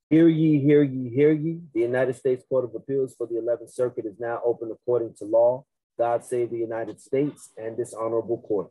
Hear ye, hear ye, hear ye. The United States Court of Appeals for the 11th Circuit is now open according to law. God save the United States and this honorable court.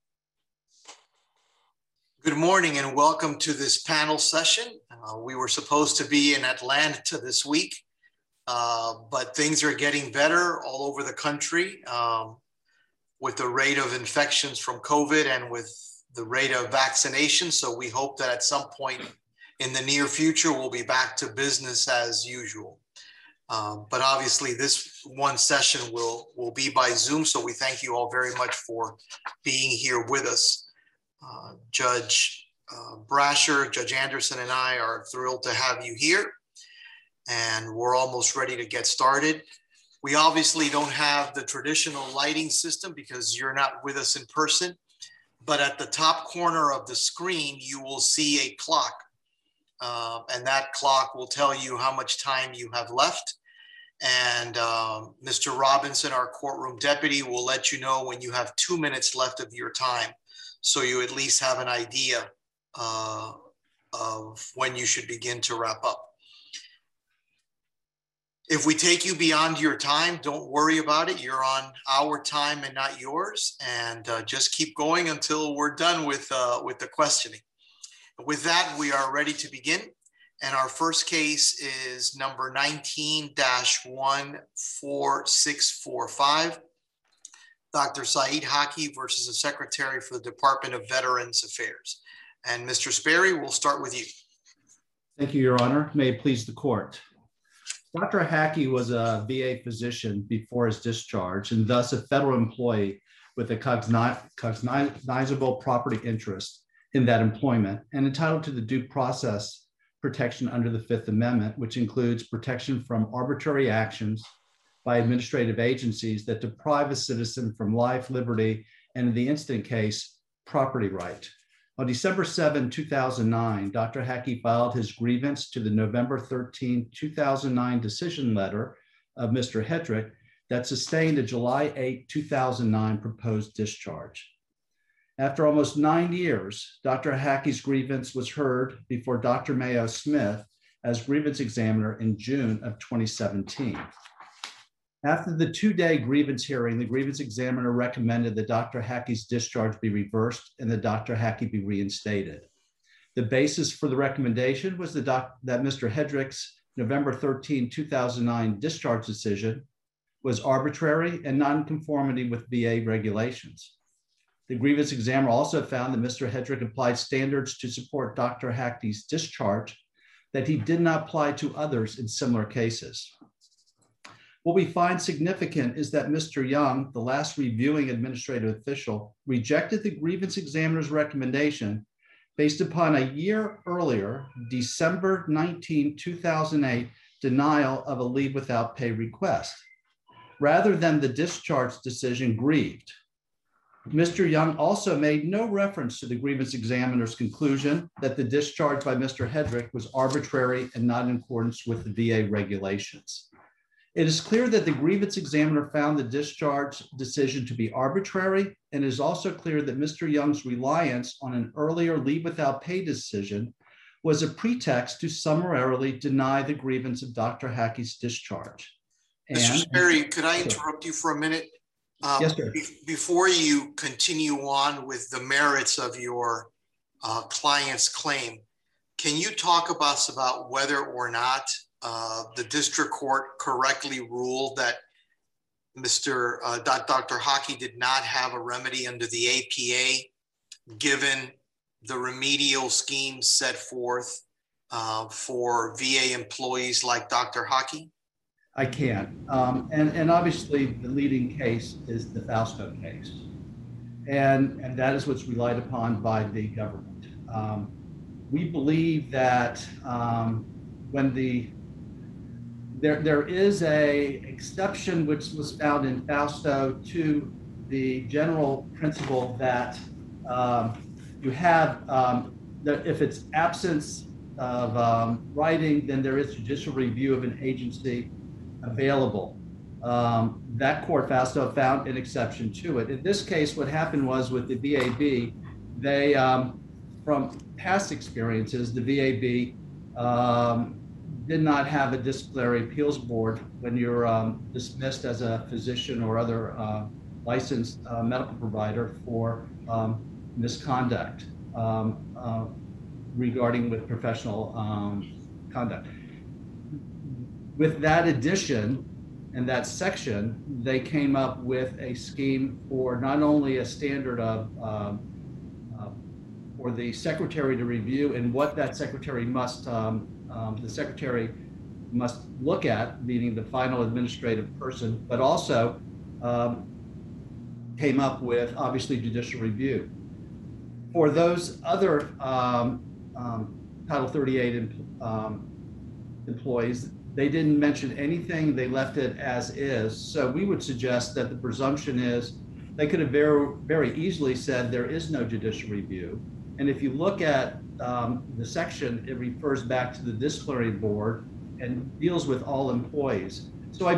Good morning and welcome to this panel session. We were supposed to be in Atlanta this week, but things are getting better all over the country with the rate of infections from COVID and with the rate of vaccination. So we hope that at some point in the near future, we'll be back to business as usual. But obviously this one session will be by Zoom. So we thank you all very much for being here with us. Judge Brasher, Judge Anderson, and I are thrilled to have you here. And we're almost ready to get started. We obviously don't have the traditional lighting system because you're not with us in person. But at the top corner of the screen, you will see a clock. And that clock will tell you how much time you have left. And Mr. Robinson, our courtroom deputy, will let you know when you have 2 minutes left of your time. So you at least have an idea of when you should begin to wrap up. If we take you beyond your time, don't worry about it. You're on our time and not yours. And just keep going until we're done with the questioning. With that, we are ready to begin. And our first case is number 19-14645, Dr. Saeed Haki versus the Secretary for the Department of Veterans Affairs. And Mr. Sperry, we'll start with you. Thank you, Your Honor. May it please the court. Dr. Haki was a VA physician before his discharge and thus a federal employee with a cognizable property interest in that employment and entitled to the due process protection under the Fifth Amendment, which includes protection from arbitrary actions by administrative agencies that deprive a citizen from life, liberty, and in the instant case, property right. On December 7, 2009, Dr. Haki filed his grievance to the November 13, 2009 decision letter of Mr. Hedrick that sustained a July 8, 2009 proposed discharge. After almost 9 years, Dr. Haki's grievance was heard before Dr. Mayo Smith as grievance examiner in June of 2017. After the 2-day grievance hearing, the grievance examiner recommended that Dr. Haki's discharge be reversed and that Dr. Haki be reinstated. The basis for the recommendation was that Mr. Hedrick's November 13, 2009 discharge decision was arbitrary and non-conformity with VA regulations. The grievance examiner also found that Mr. Hedrick applied standards to support Dr. Haki's discharge that he did not apply to others in similar cases. What we find significant is that Mr. Young, the last reviewing administrative official, rejected the grievance examiner's recommendation based upon a year earlier, December 19, 2008, denial of a leave without pay request, rather than the discharge decision grieved. Mr. Young also made no reference to the grievance examiner's conclusion that the discharge by Mr. Hedrick was arbitrary and not in accordance with the VA regulations. It is clear that the grievance examiner found the discharge decision to be arbitrary, and it is also clear that Mr. Young's reliance on an earlier leave without pay decision was a pretext to summarily deny the grievance of Dr. Haki's discharge. Mr. Sperry, could I interrupt you for a minute? Yes, sir. Before you continue on with the merits of your client's claim, can you talk about whether or not the district court correctly ruled that Dr. Haki did not have a remedy under the APA, given the remedial schemes set forth for VA employees like Dr. Haki? I can. And obviously the leading case is the Fausto case. And that is what's relied upon by the government. We believe that when there is a exception which was found in Fausto to the general principle that you have, that if it's absence of writing, then there is judicial review of an agency available. That court, Fausto, found an exception to it. In this case, what happened was with the VAB, they, from past experiences, the VAB did not have a disciplinary appeals board when you're dismissed as a physician or other licensed medical provider for misconduct regarding with professional conduct. With that addition and that section, they came up with a scheme for not only a standard of for the secretary to review and what that secretary must, the secretary must look at, meaning the final administrative person, but also came up with obviously judicial review. For those other Title 38 employees, they didn't mention anything. They left it as is. So we would suggest that the presumption is they could have very easily said there is no judicial review. And if you look at the section, it refers back to the disciplinary board and deals with all employees. So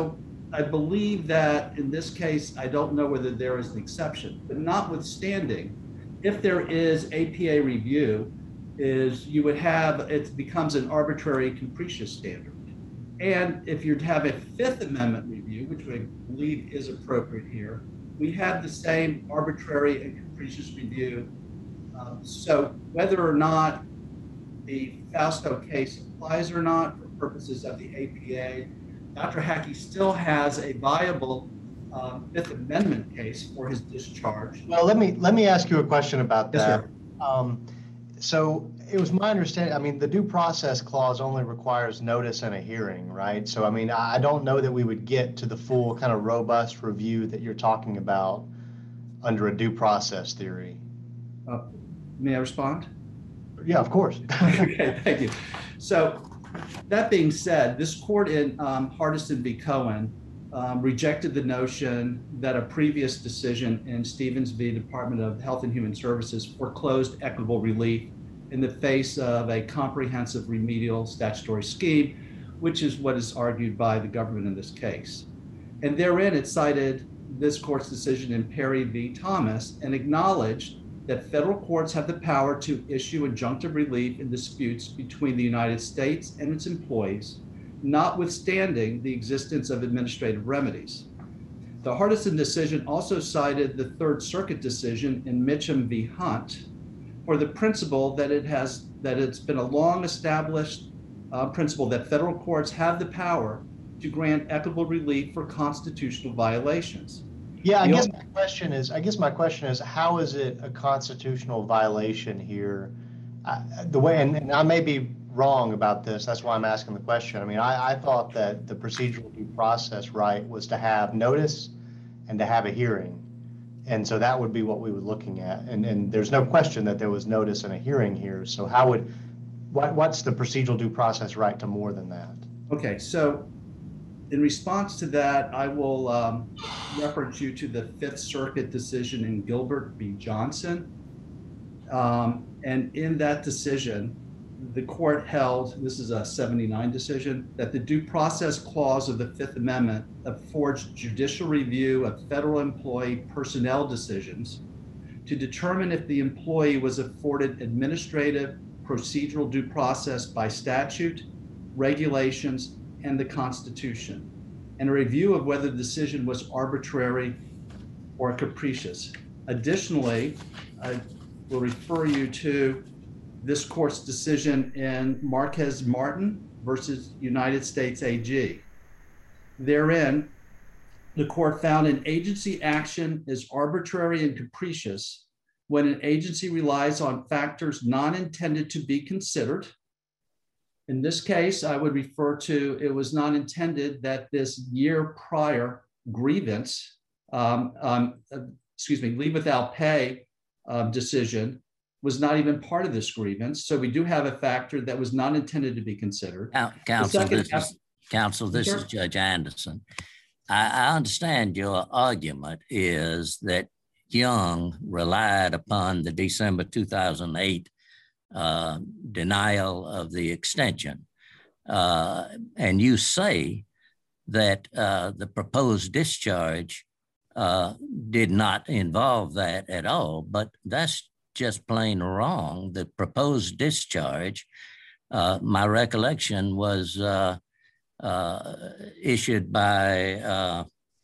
I believe that in this case, I don't know whether there is an exception, but notwithstanding, if there is APA review, you would have, it becomes an arbitrary capricious standard. And if you'd have a Fifth Amendment review, which I believe is appropriate here, we have the same arbitrary and capricious review. So whether or not the Fausto case applies or not for purposes of the APA, Dr. Hackey still has a viable Fifth Amendment case for his discharge. Well, let me ask you a question about that. Yes, so it was my understanding, I mean, the due process clause only requires notice and a hearing, right? So, I mean, I don't know that we would get to the full kind of robust review that you're talking about under a due process theory. May I respond? Yeah, of course. Okay, thank you. So that being said, this court in Hardison v. Cohen rejected the notion that a previous decision in Stevens v. Department of Health and Human Services foreclosed equitable relief in the face of a comprehensive remedial statutory scheme, which is what is argued by the government in this case. And therein it cited this court's decision in Perry v. Thomas and acknowledged that federal courts have the power to issue injunctive relief in disputes between the United States and its employees, notwithstanding the existence of administrative remedies. The Hardison decision also cited the Third Circuit decision in Mitchum v. Hunt for the principle that it's been a long established principle that federal courts have the power to grant equitable relief for constitutional violations. Yeah, I guess my question is, how is it a constitutional violation here? The way, and I may be wrong about this, that's why I'm asking the question. I mean, I thought that the procedural due process right was to have notice and to have a hearing. And so that would be what we were looking at. And there's no question that there was notice and a hearing here. So what's the procedural due process right to more than that? Okay, so in response to that, I will reference you to the Fifth Circuit decision in Gilbert v. Johnson. And in that decision, the court held, this is a 79 decision, that the due process clause of the Fifth Amendment affords judicial review of federal employee personnel decisions to determine if the employee was afforded administrative procedural due process by statute, regulations, and the Constitution, and a review of whether the decision was arbitrary or capricious. Additionally, I will refer you to this court's decision in Marquez Martin versus United States AG. Therein, the court found an agency action is arbitrary and capricious when an agency relies on factors not intended to be considered. In this case, I would refer to, it was not intended that this year prior grievance, leave without pay decision was not even part of this grievance. So we do have a factor that was not intended to be considered. Counsel, this is Judge Anderson. I understand your argument is that Young relied upon the December 2008 denial of the extension. And you say that the proposed discharge did not involve that at all, but that's just plain wrong. The proposed discharge My recollection was issued by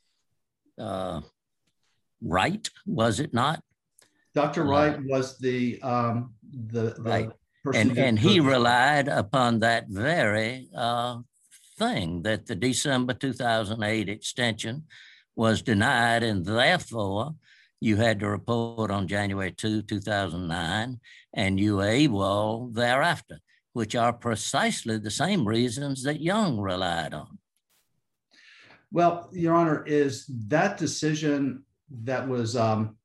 Wright, was it not? Dr. Wright was the right. person and he relied upon that very thing, that the December 2008 extension was denied, and therefore you had to report on January 2, 2009, and you were AWOL thereafter, which are precisely the same reasons that Young relied on. Well, Your Honor, is that decision that was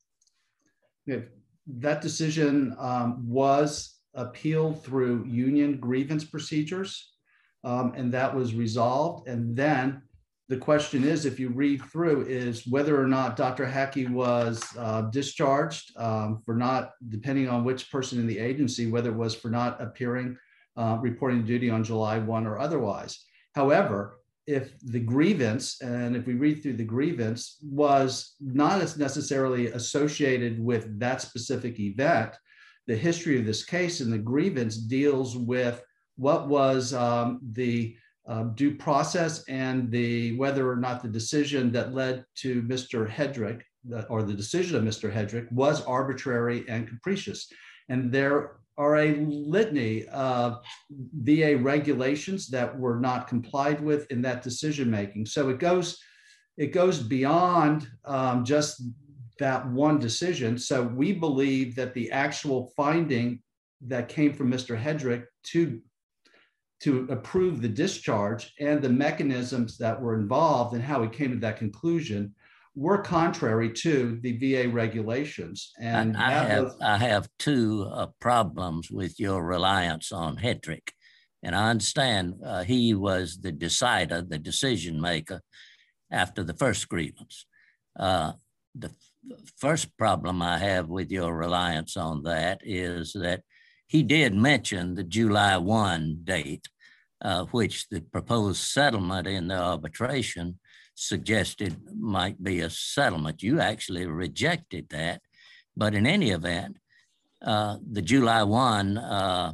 was appealed through union grievance procedures, and that was resolved. And then the question is, if you read through, is whether or not Dr. Hackey was discharged for not, depending on which person in the agency, whether it was for not appearing, reporting duty on July 1 or otherwise. However, if the grievance, and if we read through the grievance, was not as necessarily associated with that specific event, the history of this case and the grievance deals with what was the due process and the whether or not the decision that led to Mr. Hedrick, or the decision of Mr. Hedrick, was arbitrary and capricious. And there are a litany of VA regulations that were not complied with in that decision making. So it goes beyond just that one decision. So we believe that the actual finding that came from Mr. Hedrick to approve the discharge and the mechanisms that were involved and how he came to that conclusion were contrary to the VA regulations. And I have two problems with your reliance on Hedrick. And I understand he was the decider, the decision maker after the first grievance. The first problem I have with your reliance on that is that he did mention the July 1 date, which the proposed settlement in the arbitration suggested might be a settlement. You actually rejected that. But in any event, the July 1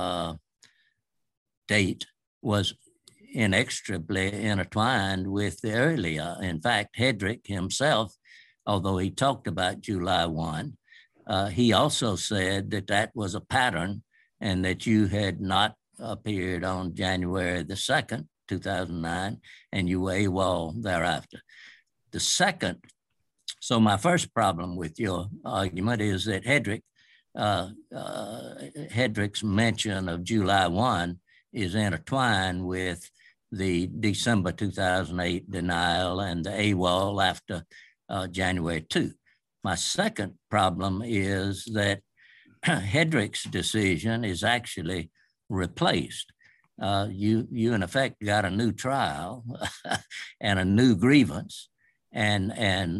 date was inextricably intertwined with the earlier. In fact, Hedrick himself, although he talked about July 1, he also said that that was a pattern and that you had not appeared on January the 2nd, 2009, and you were AWOL thereafter. The second, so my first problem with your argument is that Hedrick's mention of July 1 is intertwined with the December 2008 denial and the AWOL after January 2. My second problem is that Hedrick's decision is actually replaced. You in effect got a new trial and a new grievance, and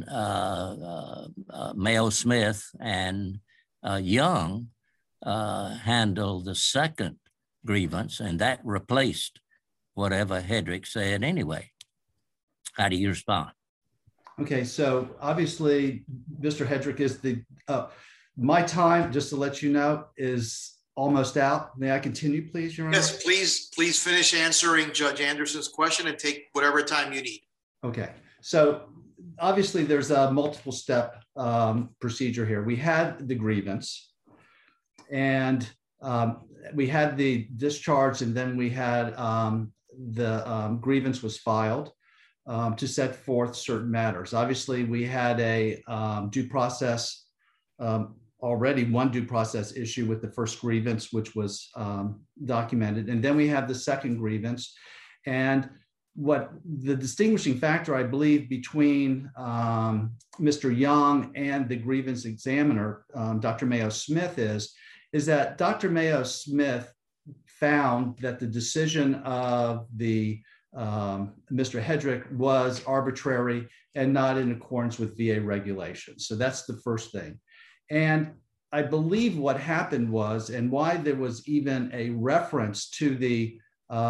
Mayo Smith and Young handled the second grievance, and that replaced whatever Hedrick said anyway. How do you respond? Okay, so obviously, Mr. Hedrick is the, my time, just to let you know, is almost out. May I continue, please, Your Honor? Yes, please finish answering Judge Anderson's question and take whatever time you need. Okay, so obviously there's a multiple step procedure here. We had the grievance, and we had the discharge, and then we had the grievance was filed to set forth certain matters. Obviously, we had a due process, already one due process issue with the first grievance, which was documented. And then we have the second grievance. And what the distinguishing factor, I believe, between Mr. Young and the grievance examiner, Dr. Mayo Smith, is that Dr. Mayo Smith found that the decision of the Mr. Hedrick was arbitrary and not in accordance with VA regulations. So that's the first thing. And I believe what happened was, and why there was even a reference to the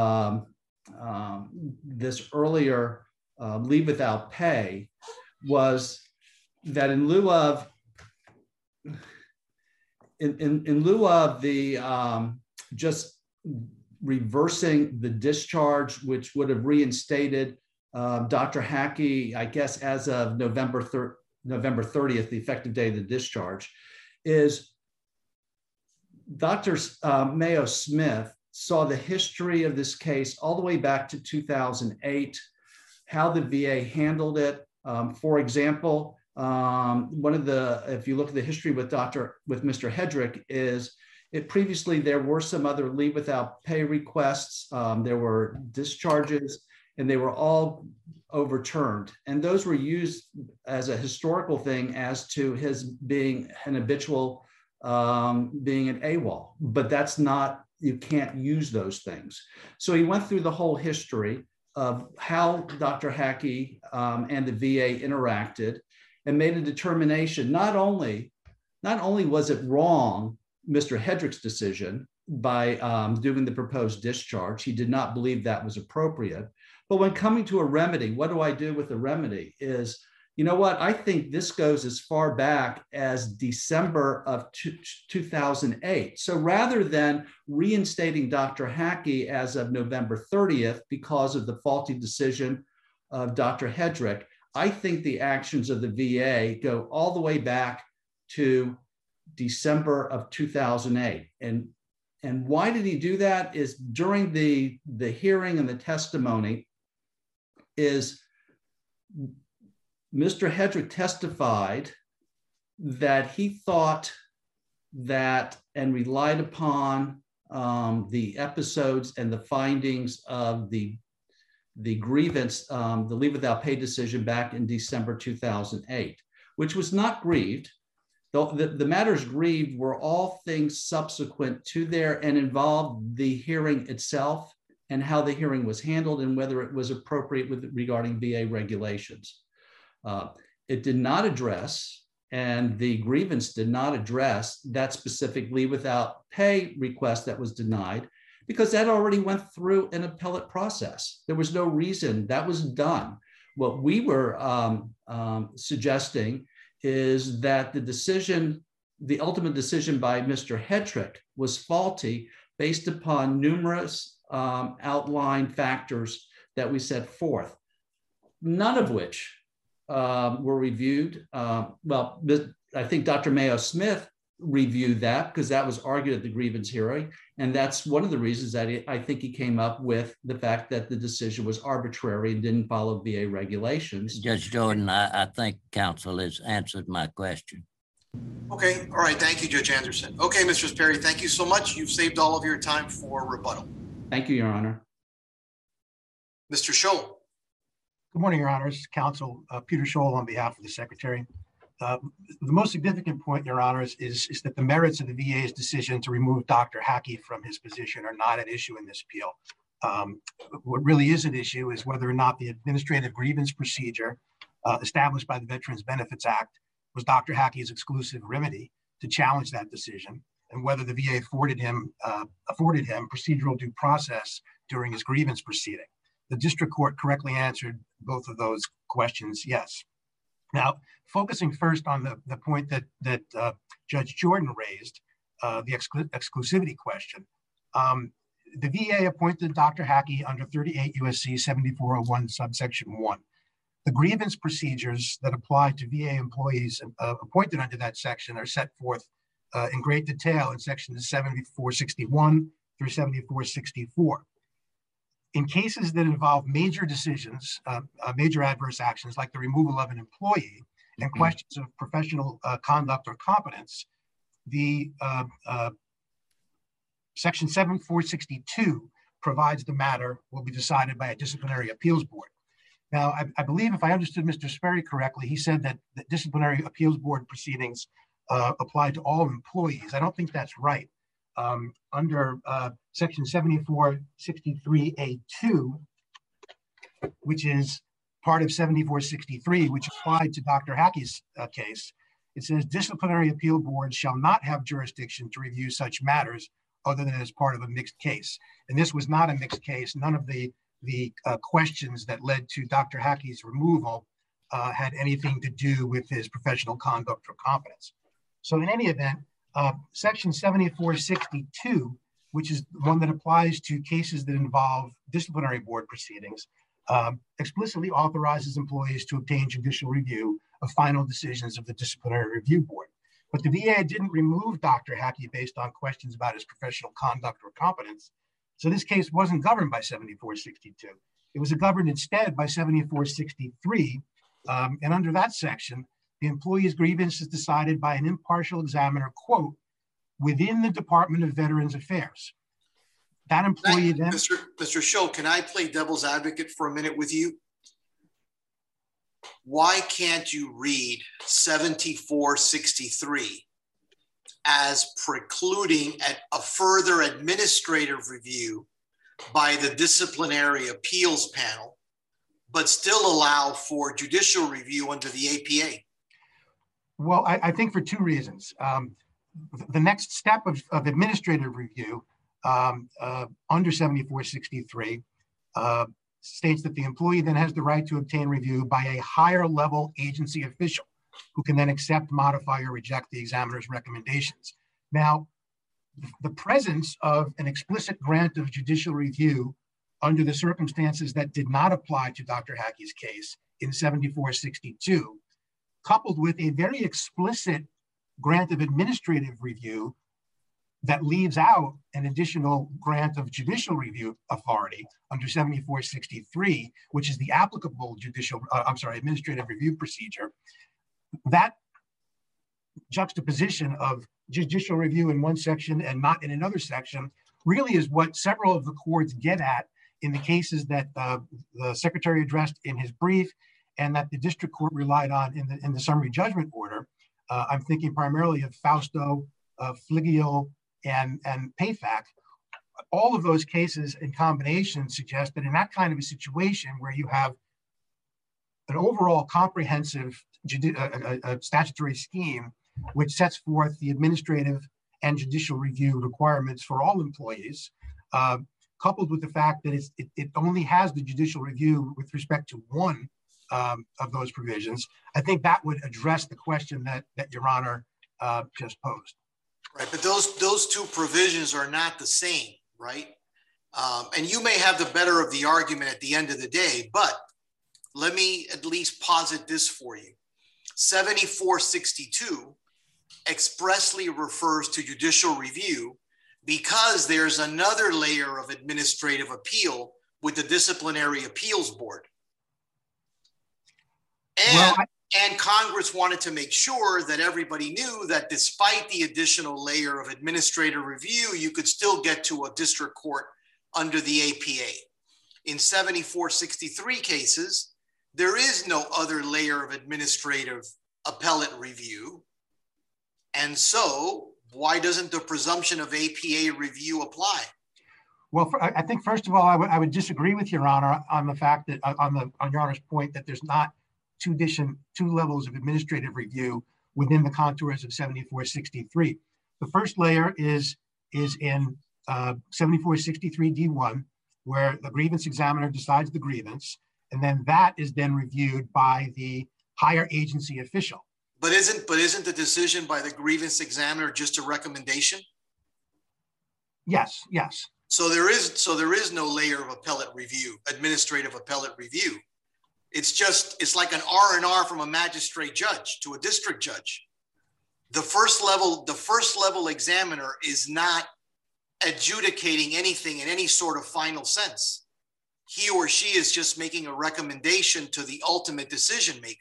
this earlier leave without pay, was that in lieu of the just reversing the discharge, which would have reinstated Dr. Hackey, I guess, as of November 30th, the effective date of the discharge, is Dr. Mayo Smith saw the history of this case all the way back to 2008, how the VA handled it. For example, if you look at the history with Mr. Hedrick, is previously there were some other leave without pay requests, there were discharges, and they were all overturned. And those were used as a historical thing as to his being an habitual, being an AWOL, but that's not, you can't use those things. So he went through the whole history of how Dr. Hackey and the VA interacted and made a determination. Not only was it wrong, Mr. Hedrick's decision by doing the proposed discharge, he did not believe that was appropriate. But when coming to a remedy, what do I do with the remedy is, you know what, I think this goes as far back as December of 2008. So rather than reinstating Dr. Hackey as of November 30th because of the faulty decision of Dr. Hedrick, I think the actions of the VA go all the way back to December of 2008. And why did he do that is during the hearing and the testimony is Mr. Hedrick testified that he thought that and relied upon the episodes and the findings of the grievance, the leave without pay decision back in December 2008, which was not grieved. The matters grieved were all things subsequent to there and involved the hearing itself and how the hearing was handled and whether it was appropriate regarding VA regulations. It did not address, and the grievance did not address that specific leave without pay request that was denied because that already went through an appellate process. There was no reason that was done. What we were suggesting is that the ultimate decision by Mr. Hedrick was faulty based upon numerous outlined factors that we set forth, none of which were reviewed. Well, I think Dr. Mayo Smith reviewed that because that was argued at the grievance hearing. And that's one of the reasons that I think he came up with the fact that the decision was arbitrary and didn't follow VA regulations. Judge Jordan, I think counsel has answered my question. Okay, all right, thank you, Judge Anderson. Okay, Mr. Sperry, thank you so much. You've saved all of your time for rebuttal. Thank you, Your Honor. Mr. Scholl. Good morning, Your Honors. Counsel Peter Scholl on behalf of the Secretary. The most significant point, Your Honors, is that the merits of the VA's decision to remove Dr. Hackey from his position are not at issue in this appeal. What really is at issue is whether or not the administrative grievance procedure established by the Veterans Benefits Act was Dr. Hackey's exclusive remedy to challenge that decision, and whether the VA afforded him procedural due process during his grievance proceeding. The district court correctly answered both of those questions, yes. Now, focusing first on the point that Judge Jordan raised, the exclusivity question, the VA appointed Dr. Hackey under 38 U.S.C. 7401 subsection 1. The grievance procedures that apply to VA employees appointed under that section are set forth in great detail in sections 7461 through 7464. In cases that involve major decisions, major adverse actions like the removal of an employee and questions of professional conduct or competence, the section 7462 provides the matter will be decided by a disciplinary appeals board. Now, I believe if I understood Mr. Sperry correctly, he said that the disciplinary appeals board proceedings apply to all employees. I don't think that's right. Under section 7463A2, which is part of 7463, which applied to Dr. Hackey's case, it says disciplinary appeal boards shall not have jurisdiction to review such matters other than as part of a mixed case. And this was not a mixed case. None of the questions that led to Dr. Hackey's removal had anything to do with his professional conduct or competence. So in any event, section 7462 which is one that applies to cases that involve disciplinary board proceedings, explicitly authorizes employees to obtain judicial review of final decisions of the disciplinary review board. But the VA didn't remove Dr. Hackey based on questions about his professional conduct or competence. So this case wasn't governed by 7462. It was governed instead by 7463. And under that section, the employee's grievance is decided by an impartial examiner, quote, within the Department of Veterans Affairs. That employee then— Mr. Scholl, can I play devil's advocate for a minute with you? Why can't you read 7463 as precluding a further administrative review by the disciplinary appeals panel, but still allow for judicial review under the APA? Well, I think for two reasons. The next step of administrative review under 7463 states that the employee then has the right to obtain review by a higher level agency official who can then accept, modify, or reject the examiner's recommendations. Now, the presence of an explicit grant of judicial review under the circumstances that did not apply to Dr. Hackey's case in 7462, coupled with a very explicit grant of administrative review that leaves out an additional grant of judicial review authority under 7463, which is the applicable administrative review procedure. That juxtaposition of judicial review in one section and not in another section really is what several of the courts get at in the cases that the Secretary addressed in his brief and that the district court relied on in the summary judgment order. I'm thinking primarily of Fausto, Fligio, and PAFAC. All of those cases in combination suggest that in that kind of a situation where you have an overall comprehensive statutory scheme which sets forth the administrative and judicial review requirements for all employees, coupled with the fact that it only has the judicial review with respect to one of those provisions, I think that would address the question that Your Honor just posed. Right, but those two provisions are not the same, right? And you may have the better of the argument at the end of the day, but let me at least posit this for you. 7462 expressly refers to judicial review because there's another layer of administrative appeal with the Disciplinary Appeals Board. And Congress wanted to make sure that everybody knew that despite the additional layer of administrative review, you could still get to a district court under the APA. In 7463 cases, there is no other layer of administrative appellate review. And so why doesn't the presumption of APA review apply? Well, I think first of all, I would disagree with Your Honor on the fact that on Your Honor's point that there's not two levels of administrative review within the contours of 7463. The first layer is in 7463 D1, where the grievance examiner decides the grievance, and then that is then reviewed by the higher agency official. But isn't the decision by the grievance examiner just a recommendation? Yes. So there is no layer of appellate review, administrative appellate review. It's like an R&R from a magistrate judge to a district judge. The first level examiner is not adjudicating anything in any sort of final sense. He or she is just making a recommendation to the ultimate decision maker.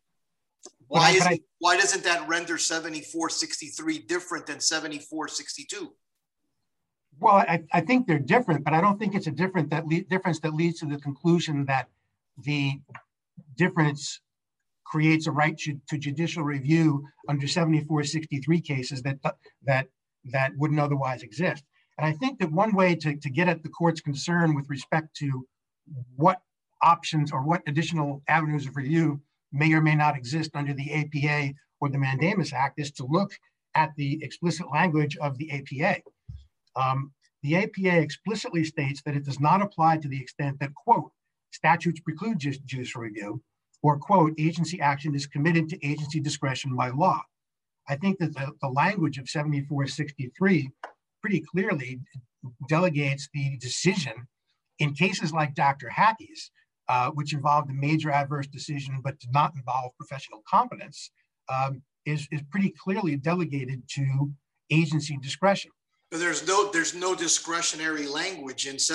Why doesn't that render 7463 different than 7462? Well, I think they're different, but I don't think it's a difference that leads to the conclusion that the difference creates a right to judicial review under 7463 cases that wouldn't otherwise exist. And I think that one way to get at the court's concern with respect to what options or what additional avenues of review may or may not exist under the APA or the Mandamus Act is to look at the explicit language of the APA. The APA explicitly states that it does not apply to the extent that, quote, statutes preclude judicial review, or, quote, agency action is committed to agency discretion by law. I think that the language of 7463 pretty clearly delegates the decision in cases like Dr. Hackey's, which involved a major adverse decision but did not involve professional competence, is pretty clearly delegated to agency discretion. But there's no discretionary language in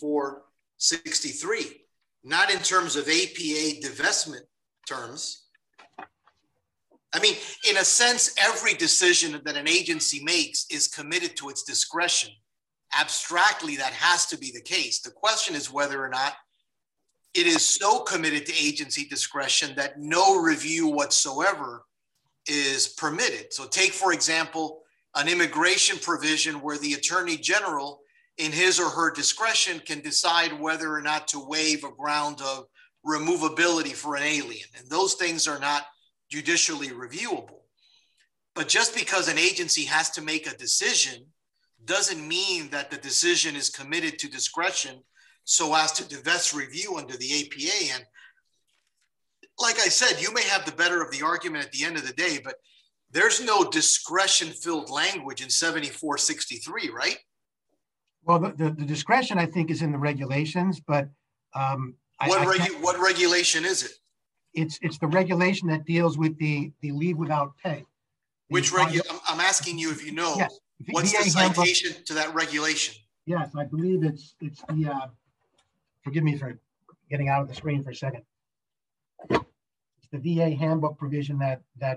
7463, not in terms of APA divestment terms. I mean, in a sense, every decision that an agency makes is committed to its discretion. Abstractly, that has to be the case. The question is whether or not it is so committed to agency discretion that no review whatsoever is permitted. So take, for example, an immigration provision where the Attorney General, in his or her discretion, can decide whether or not to waive a ground of removability for an alien. And those things are not judicially reviewable. But just because an agency has to make a decision doesn't mean that the decision is committed to discretion so as to divest review under the APA. And like I said, you may have the better of the argument at the end of the day, but there's no discretion-filled language in 7463, right? Well, the discretion, I think, is in the regulations, but what regulation is it? It's the regulation that deals with the leave without pay. I'm asking you if you know. Yes. What's the citation to that regulation? Yes, I believe it's the, forgive me for getting out of the screen for a second. It's the VA handbook provision that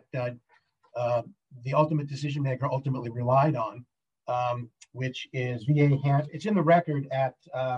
the ultimate decision maker ultimately relied on, which is VA it's in the record at,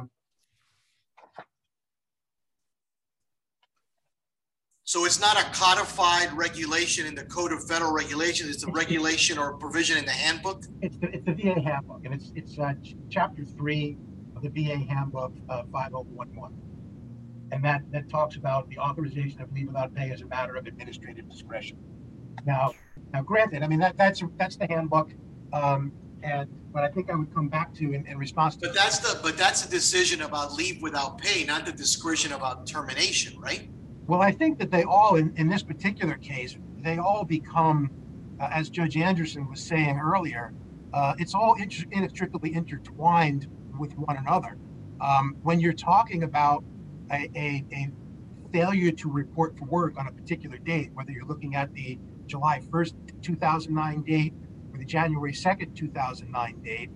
so it's not a codified regulation in the Code of Federal Regulations. It's a regulation or a provision in the handbook? It's the VA handbook, and it's chapter 3 of the VA handbook 5011. And that talks about the authorization of leave without pay as a matter of administrative discretion. Now granted, I mean, that's the handbook, but I think I would come back to in response to. But that's a decision about leave without pay, not the discretion about termination, right? Well, I think that they all, in this particular case, they all become, as Judge Anderson was saying earlier, it's all inextricably intertwined with one another. When you're talking about a failure to report for work on a particular date, whether you're looking at the July 1st, 2009 date or the January 2nd, 2009 date,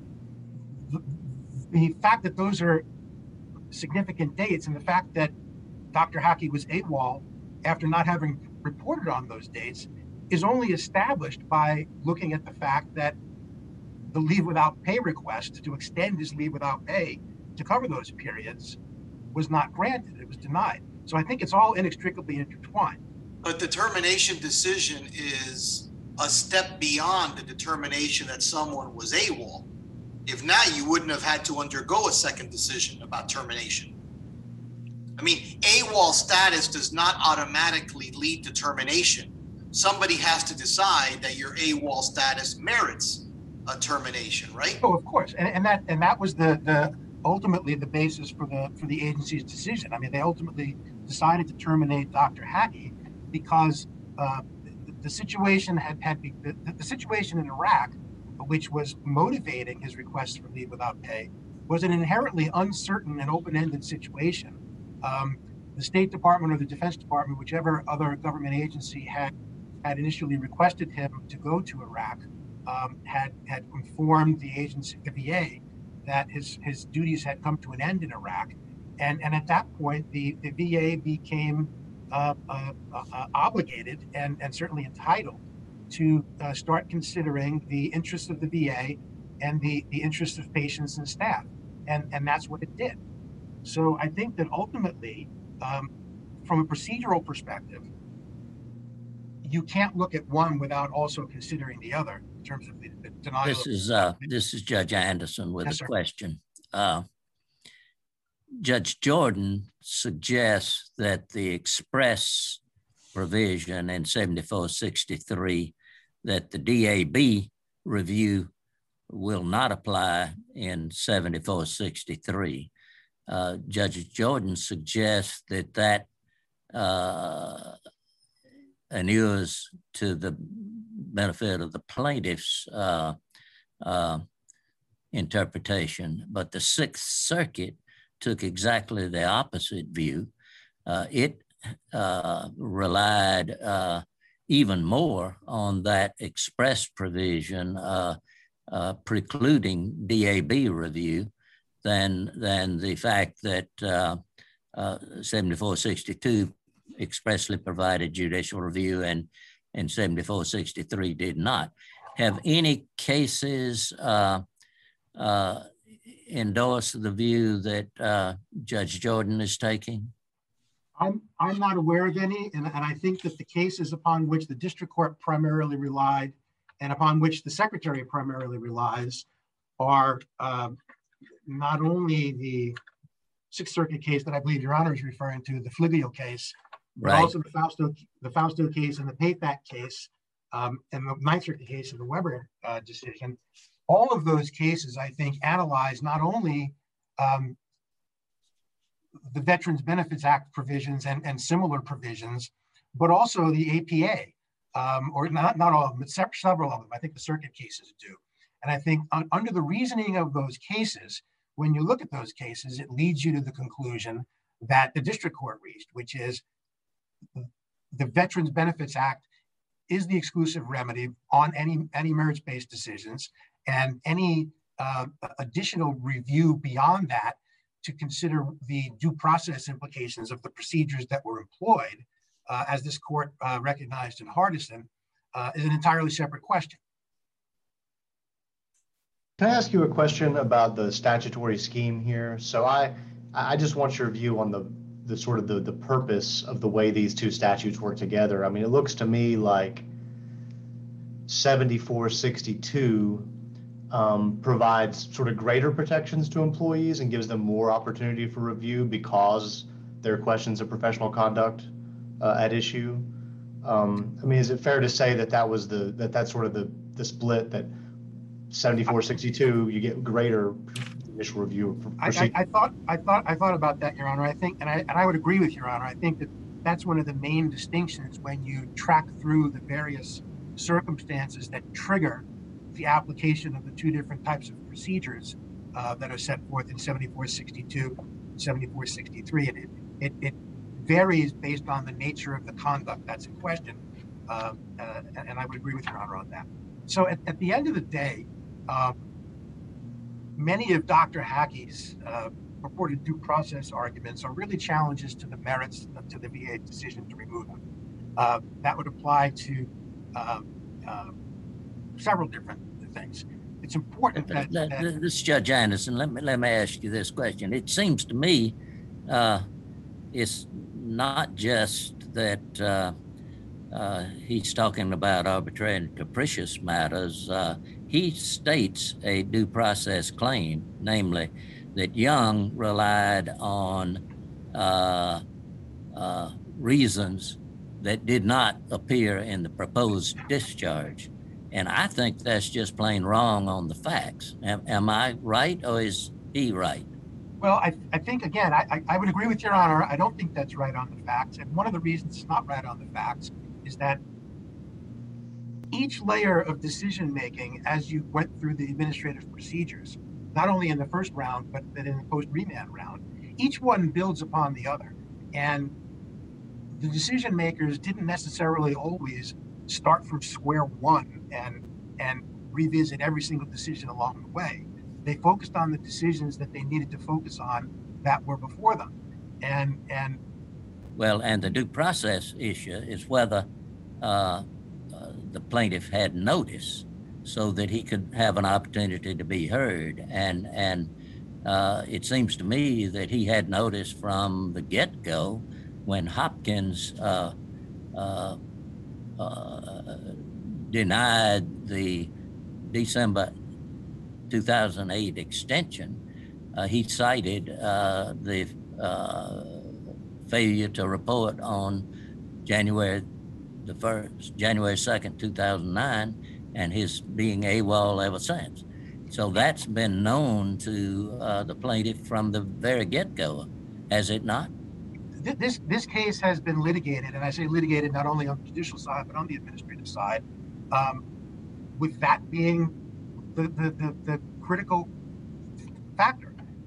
the fact that those are significant dates and the fact that Dr. Hackey was AWOL after not having reported on those dates is only established by looking at the fact that the leave without pay request to extend his leave without pay to cover those periods was not granted. It was denied. So I think it's all inextricably intertwined. But the termination decision is a step beyond the determination that someone was AWOL. If not, you wouldn't have had to undergo a second decision about termination. I mean, AWOL status does not automatically lead to termination. Somebody has to decide that your AWOL status merits a termination, right? Oh, of course, and that was the ultimately the basis for the agency's decision. I mean, they ultimately decided to terminate Dr. Hackey because the situation the situation in Iraq, which was motivating his request for leave without pay, was an inherently uncertain and open-ended situation. The State Department or the Defense Department, whichever other government agency had initially requested him to go to Iraq, had informed the agency, the VA, that his duties had come to an end in Iraq, and at that point the VA became obligated and certainly entitled to start considering the interests of the VA and the interests of patients and staff, and that's what it did. So I think that ultimately, from a procedural perspective, you can't look at one without also considering the other in terms of the denial. This is Judge Anderson with Yes, a sir. question. Judge Jordan suggests that the express provision in 7463 that the DAB review will not apply in 7463. Judge Jordan suggests that inures to the benefit of the plaintiffs interpretation, but the Sixth Circuit took exactly the opposite view. It relied even more on that express provision precluding DAB review than the fact that 7462 expressly provided judicial review and 7463 did not. Have any cases endorse the view that Judge Jordan is taking? I'm not aware of any, and I think that the cases upon which the district court primarily relied and upon which the secretary primarily relies are not only the Sixth Circuit case that I believe Your Honor is referring to, the Fliglio case, but also the Fausto case and the PayFac case, and the Ninth Circuit case of the Weber decision. All of those cases, I think, analyze not only the Veterans Benefits Act provisions and similar provisions, but also the APA, or not all of them, but several of them. I think the circuit cases do. And I think under the reasoning of those cases, when you look at those cases, it leads you to the conclusion that the district court reached, which is the Veterans Benefits Act is the exclusive remedy on any merits-based decisions, and any additional review beyond that to consider the due process implications of the procedures that were employed, as this court recognized in Hardison, is an entirely separate question. Can I ask you a question about the statutory scheme here? So I just want your view on the sort of the purpose of the way these two statutes work together. I mean, it looks to me like 7462 provides sort of greater protections to employees and gives them more opportunity for review because there are questions of professional conduct at issue. I mean, is it fair to say that that's sort of the split, that 7462 you get greater initial review? I thought about that, Your Honor. I think, and I would agree with Your Honor. I think that that's one of the main distinctions when you track through the various circumstances that trigger the application of the two different types of procedures that are set forth in 7462 and 7463. And it varies based on the nature of the conduct that's in question. And I would agree with Your Honor on that. So at the end of the day, many of Dr. Hackey's purported due process arguments are really challenges to the merits to the VA decision to remove him. That would apply to several different things. It's important that this is Judge Anderson. Let me ask you this question. It seems to me it's not just that he's talking about arbitrary and capricious matters. He states a due process claim, namely that Young relied on reasons that did not appear in the proposed discharge. And I think that's just plain wrong on the facts. Am I right, or is he right? Well, I think, again, I would agree with Your Honor. I don't think that's right on the facts. And one of the reasons it's not right on the facts is that each layer of decision-making as you went through the administrative procedures, not only in the first round, but in the post-remand round, each one builds upon the other. And the decision makers didn't necessarily always start from square one and revisit every single decision along the way. They focused on the decisions that they needed to focus on that were before them. And the due process issue is whether the plaintiff had notice so that he could have an opportunity to be heard. And it seems to me that he had notice from the get-go when Hopkins denied the December 2008 extension. He cited the failure to report on January 2nd, 2009, and his being AWOL ever since. So that's been known to the plaintiff from the very get-go, has it not? This case has been litigated, and I say litigated not only on the judicial side, but on the administrative side, with that being the critical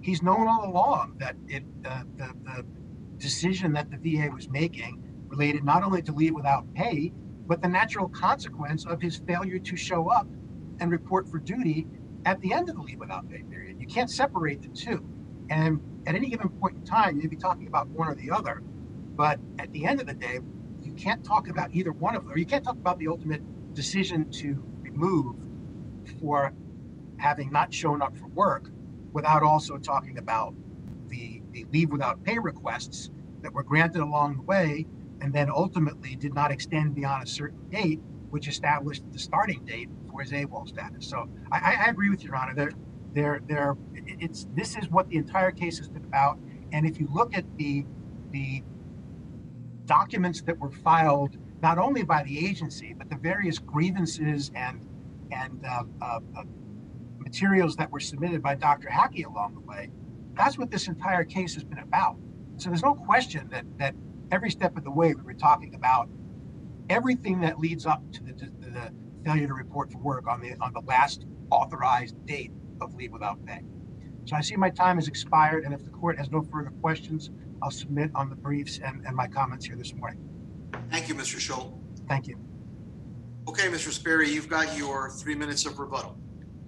he's known all along that the decision that the VA was making related not only to leave without pay, but the natural consequence of his failure to show up and report for duty at the end of the leave without pay period. You can't separate the two. And at any given point in time, you'd be talking about one or the other. But at the end of the day, you can't talk about either one of them, or you can't talk about the ultimate decision to remove for having not shown up for work without also talking about the leave without pay requests that were granted along the way and then ultimately did not extend beyond a certain date, which established the starting date for his AWOL status. So I agree with Your Honor. This is what the entire case has been about. And if you look at the documents that were filed, not only by the agency, but the various grievances and materials that were submitted by Dr. Hackey along the way, that's what this entire case has been about. So there's no question that every step of the way we were talking about everything that leads up to the failure to report for work on the last authorized date of leave without pay. So I see my time has expired, and if the court has no further questions, I'll submit on the briefs and my comments here this morning. Thank you, Mr. Scholl. Thank you. Okay, Mr. Sperry, you've got your 3 minutes of rebuttal.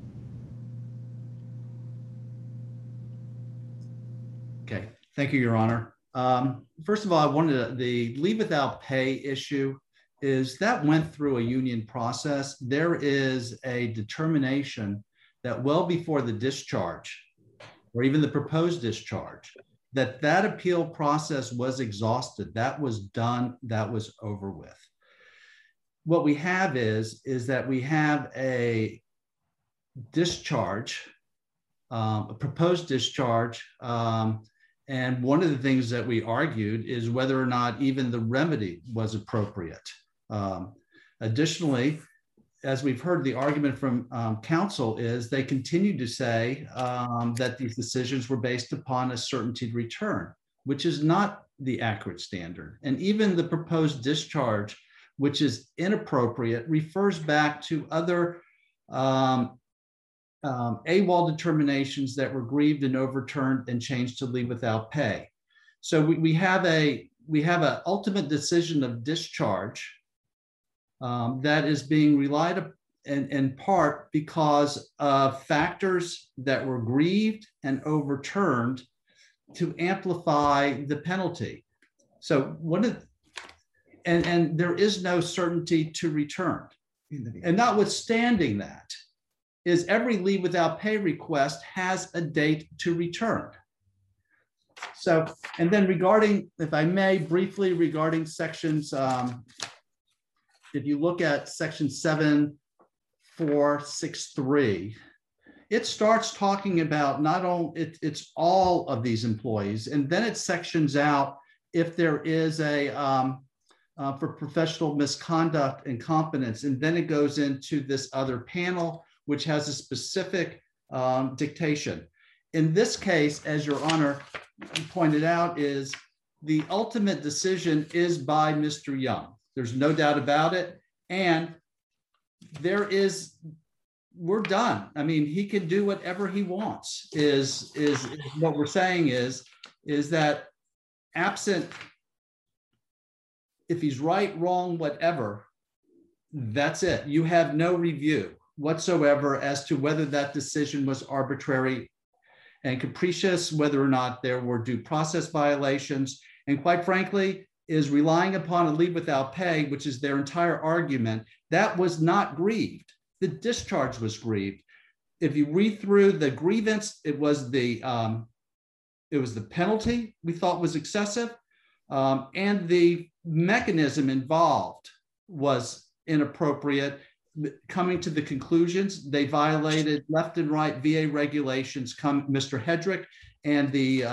Okay, thank you, Your Honor. First of all, I wanted the leave without pay issue is that went through a union process. There is a determination that well before the discharge or even the proposed discharge, that appeal process was exhausted. That was done, that was over with. What we have is that we have a discharge, a proposed discharge, and one of the things that we argued is whether or not even the remedy was appropriate. Additionally, as we've heard, the argument from counsel is they continue to say that these decisions were based upon a certainty return, which is not the accurate standard. And even the proposed discharge, which is inappropriate, refers back to other AWOL determinations that were grieved and overturned and changed to leave without pay. So we have an ultimate decision of discharge that is being relied upon in part because of factors that were grieved and overturned to amplify the penalty. So and there is no certainty to return. And notwithstanding that, is every leave without pay request has a date to return. So, and then regarding, if I may, briefly regarding sections, if you look at section 7463, it starts talking about not only, it's all of these employees, and then it sections out if there is a, for professional misconduct and competence, and then it goes into this other panel, which has a specific dictation. In this case, as Your Honor pointed out, is the ultimate decision is by Mr. Young. There's no doubt about it. And we're done. I mean, he can do whatever he wants, is what we're saying is that absent, if he's right, wrong, whatever, that's it. You have no review whatsoever as to whether that decision was arbitrary and capricious, whether or not there were due process violations, and quite frankly, is relying upon a leave without pay, which is their entire argument. That was not grieved. The discharge was grieved. If you read through the grievance, it was the penalty we thought was excessive, and the mechanism involved was inappropriate. Coming to the conclusions, they violated left and right VA regulations. Mr. Hedrick and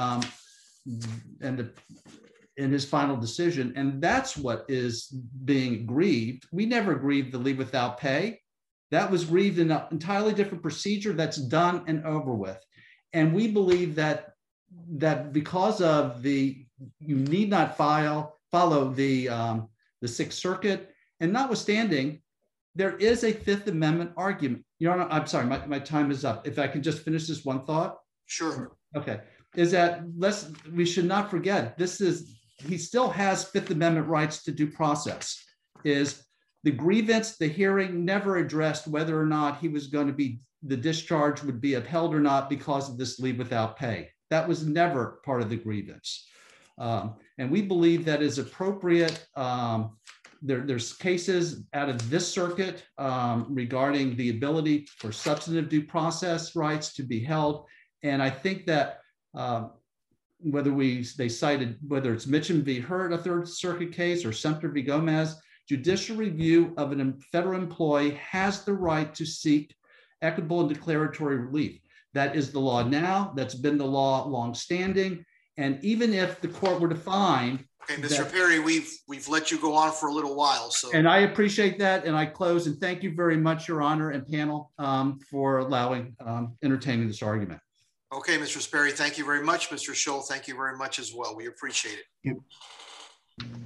in his final decision, and that's what is being grieved. We never grieved the leave without pay. That was grieved in an entirely different procedure that's done and over with. And we believe that because of you need not follow the Sixth Circuit, and notwithstanding, there is a Fifth Amendment argument. Your Honor, I'm sorry, my time is up. If I can just finish this one thought. Sure. Okay, is that we should not forget, he still has Fifth Amendment rights to due process. Is the grievance, the hearing never addressed whether or not he was going to be, the discharge would be upheld or not because of this leave without pay. That was never part of the grievance. And we believe that is appropriate. There's cases out of this circuit regarding the ability for substantive due process rights to be held. And I think that whether it's Mitchum v. Hurt, a Third Circuit case, or Sumter v. Gomez, judicial review of a federal employee has the right to seek equitable and declaratory relief. That is the law now. That's been the law longstanding. And even if the court were to find, okay, Mr. Perry, we've let you go on for a little while. So, and I appreciate that, and I close. And thank you very much, Your Honor and panel, for allowing entertaining this argument. Okay, Mr. Sperry, thank you very much. Mr. Scholl, thank you very much as well. We appreciate it. Yep.